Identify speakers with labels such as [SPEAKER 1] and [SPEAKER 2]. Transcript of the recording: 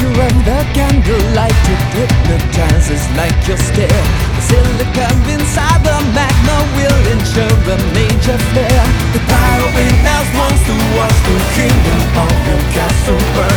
[SPEAKER 1] of the candlelight, it hypnotizes like your stare. The silicon inside the magma will ensure a major flare. The pyro windhouse wants to watch the kingdom of your castle burn.